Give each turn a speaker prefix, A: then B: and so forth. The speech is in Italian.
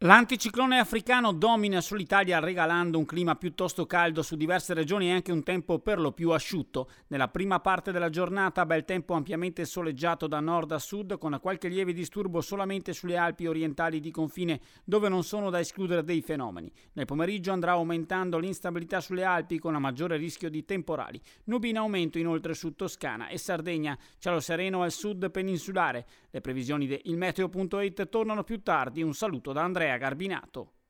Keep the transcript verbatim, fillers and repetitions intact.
A: L'anticiclone africano domina sull'Italia regalando un clima piuttosto caldo su diverse regioni e anche un tempo per lo più asciutto. Nella prima parte della giornata bel tempo ampiamente soleggiato da nord a sud con qualche lieve disturbo solamente sulle Alpi orientali di confine dove non sono da escludere dei fenomeni. Nel pomeriggio andrà aumentando l'instabilità sulle Alpi con un maggiore rischio di temporali. Nubi in aumento inoltre su Toscana e Sardegna, cielo sereno al sud peninsulare. Le previsioni di ilmeteo punto it tornano più tardi. Un saluto da Andrea Garbinato.